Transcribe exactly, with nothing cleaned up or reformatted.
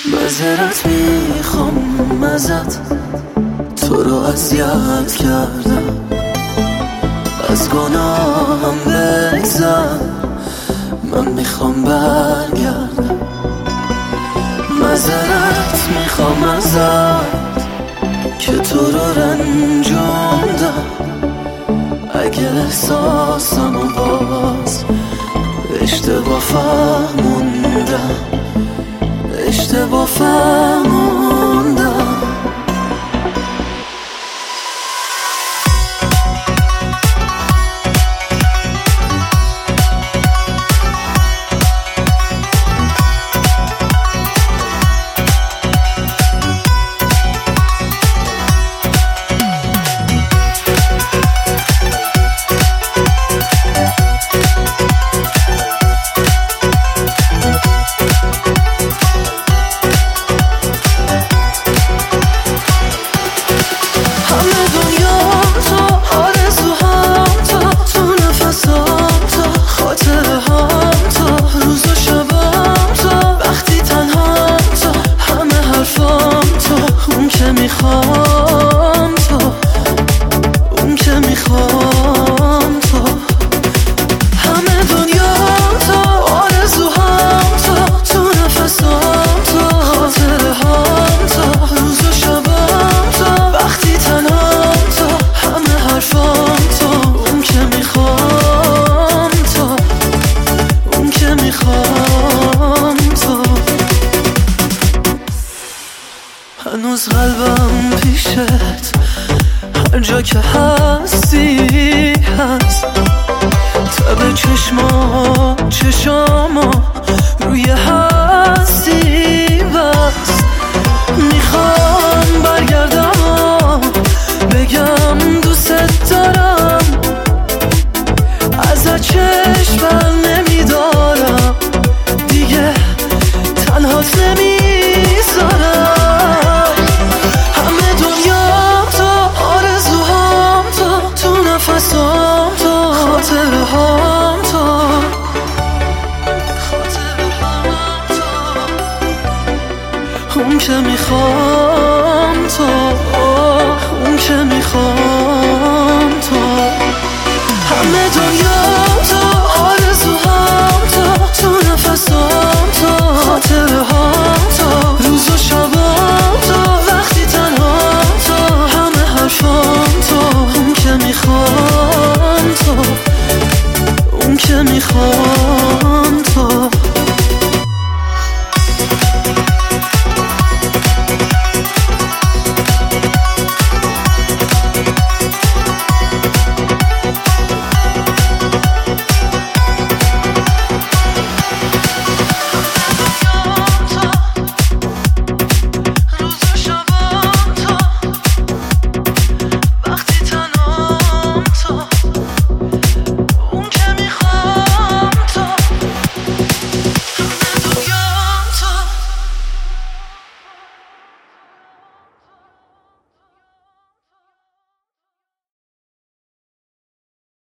معذرت میخوام ازت، تو رو اذیت کردم، از گناهم بگذر، من میخوام برگردم. معذرت میخوام ازت که تو رو رنجوندم، اگه احساسمو باز اشتباه فهموندم، اشتباه فهموندم. میخوام تو، اون که میخوام تو، همه دنیا تو، آرزوهام تو، تو نفسام تو، خاطره هام تو، روز و شبام تو، وقتی تنهام تو، همه حرفام تو، اون که میخوام تو، اون که میخوام تو. هنوز قلبم پیشت، هر جا که هستی هست، تب چشما چشاما روی هستی بس. میخوام برگردم و بگم دوست دارم، ازت چشم بر نمیدارم، دیگه تنهات نمیذارم. نفسام تو، خاطره هام تو، خاطره هام تو، اون که میخوام تو، اون که میخوام تو، همه دنیا